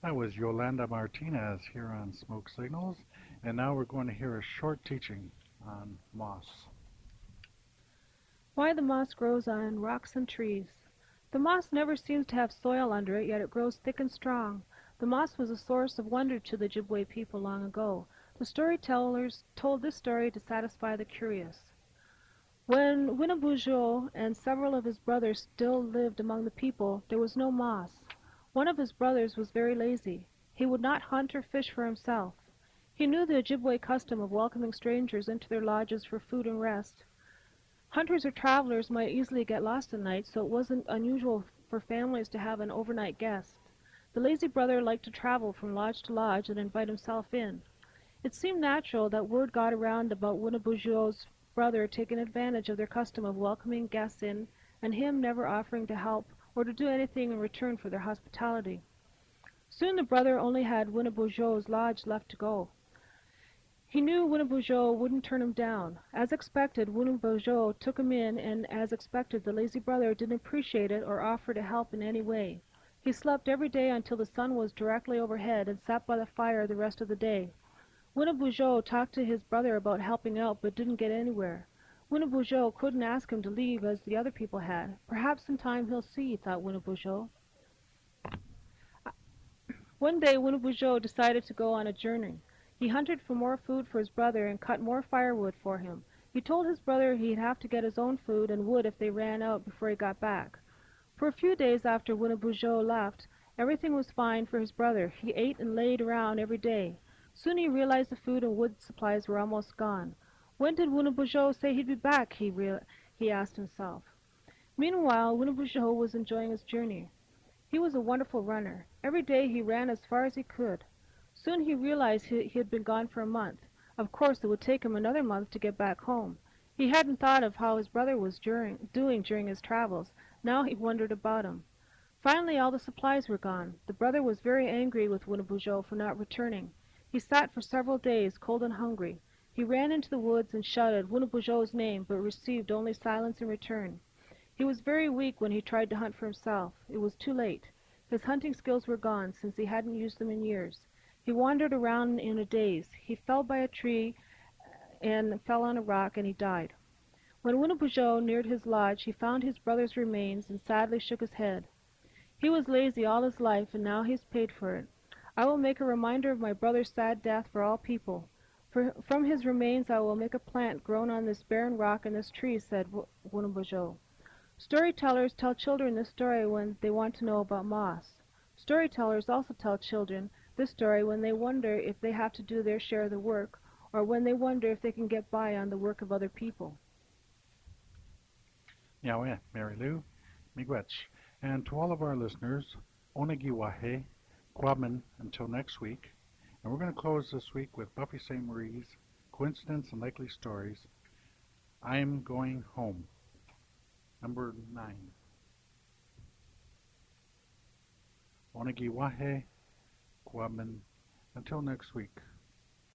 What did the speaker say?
That was Yolanda Martinez here on Smoke Signals, and now we're going to hear a short teaching on moss. Why the moss grows on rocks and trees. The moss never seems to have soil under it, yet it grows thick and strong. The moss was a source of wonder to the Ojibwe people long ago. The storytellers told this story to satisfy the curious. When Winnebujo and several of his brothers still lived among the people, there was no moss. One of his brothers was very lazy. He would not hunt or fish for himself. He knew the Ojibwe custom of welcoming strangers into their lodges for food and rest. Hunters or travelers might easily get lost at night, so it wasn't unusual for families to have an overnight guest. The lazy brother liked to travel from lodge to lodge and invite himself in. It seemed natural that word got around about Winnebujo's brother taking advantage of their custom of welcoming guests in and him never offering to help or to do anything in return for their hospitality. Soon the brother only had Winnebujo's lodge left to go. He knew Winnebujo wouldn't turn him down. As expected, Winnebujo took him in, and as expected, the lazy brother didn't appreciate it or offer to help in any way. He slept every day until the sun was directly overhead and sat by the fire the rest of the day. Winnebujo talked to his brother about helping out but didn't get anywhere. Winnebujo couldn't ask him to leave as the other people had. Perhaps in time he'll see, thought Winnebujo. One day Winnebujo decided to go on a journey. He hunted for more food for his brother and cut more firewood for him. He told his brother he'd have to get his own food and wood if they ran out before he got back. For a few days after Winnebujo left, everything was fine for his brother. He ate and laid around every day. Soon he realized the food and wood supplies were almost gone. When did Winnebujo say he'd be back? He asked himself. Meanwhile, Winnebujo was enjoying his journey. He was a wonderful runner. Every day he ran as far as he could. Soon he realized he had been gone for a month. Of course, it would take him another month to get back home. He hadn't thought of how his brother was doing during his travels. Now he wondered about him. Finally, all the supplies were gone. The brother was very angry with Winnebujo for not returning. He sat for several days, cold and hungry. He ran into the woods and shouted Winnebujo's name, but received only silence in return. He was very weak when he tried to hunt for himself. It was too late. His hunting skills were gone, since he hadn't used them in years. He wandered around in a daze. He fell by a tree and fell on a rock, and he died. When Winnebujo neared his lodge, he found his brother's remains and sadly shook his head. He was lazy all his life, and now he's paid for it. I will make a reminder of my brother's sad death for all people. From his remains I will make a plant grown on this barren rock and this tree, said Winnebujo. Storytellers tell children this story when they want to know about moss. Storytellers also tell children this story when they wonder if they have to do their share of the work, or when they wonder if they can get by on the work of other people. Yahweh, Mary Lou, Miigwech. And to all of our listeners, Onegiwahe, Kwabman, until next week. And we're going to close this week with Buffy St. Marie's Coincidence and Likely Stories. I'm Going Home. Number 9. Onegiwahe, Kwabman, until next week.